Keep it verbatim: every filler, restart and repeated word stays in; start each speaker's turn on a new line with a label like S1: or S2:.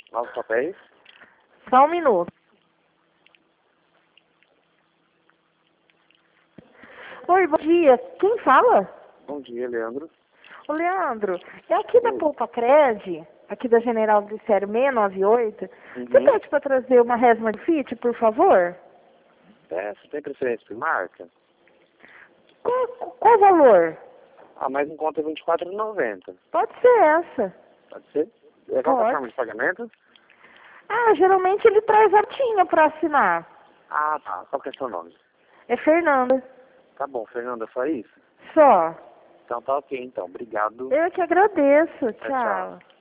S1: Novos papéis?
S2: Só um minuto. Oi, bom dia. Quem fala?
S1: Bom dia, Leandro.
S2: Ô, Leandro, é aqui da
S1: Oi.
S2: Poupa Cred, aqui da General Glicério seiscentos e noventa e oito. Você
S1: Uhum.
S2: pede para trazer uma resma de fit, por favor?
S1: É, você tem preferência por marca?
S2: Qual, qual o valor?
S1: Ah, mais em conta vinte e quatro reais e noventa.
S2: Pode ser essa.
S1: Pode ser? É qual que é a
S2: Pode.
S1: forma de pagamento?
S2: Ah, geralmente ele traz a tinha para assinar.
S1: Ah, tá. Qual que é seu nome?
S2: É Fernanda.
S1: Tá bom, Fernanda, só isso?
S2: Só.
S1: Então tá ok, então. Obrigado.
S2: Eu que agradeço.
S1: Tchau, tchau.
S2: Tchau.